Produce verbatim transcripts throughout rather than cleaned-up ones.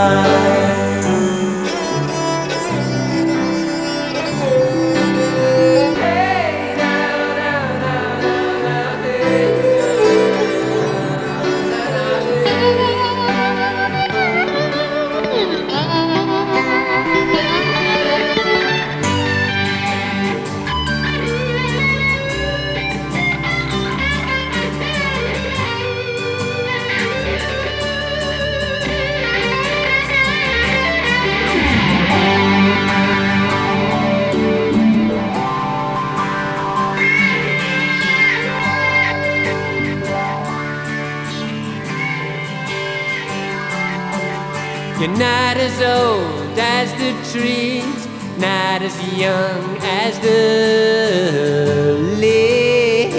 You're not as old as the trees, not as young as the land.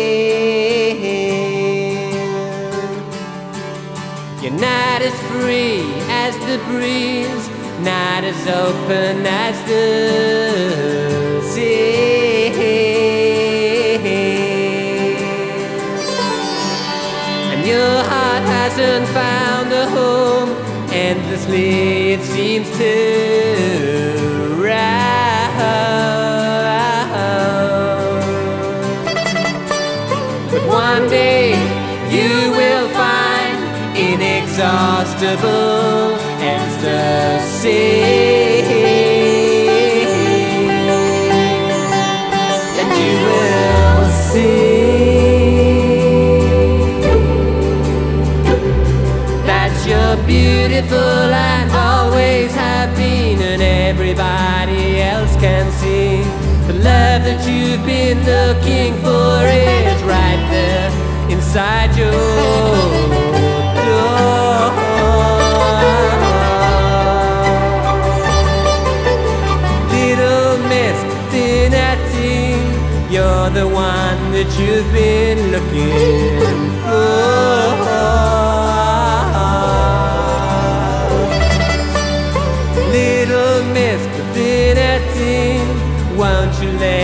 You're not as free as the breeze, not as open as the sea. And your heart hasn't found a home. Endlessly it seems to round. But one day you will find inexhaustible ecstasy, and you will see that you're beautiful and always have been, and everybody else can see the love that you've been looking for is right there inside your door. Little Miss Dinati, you're the one that you've been looking for. Little Miss Divinity, won't you let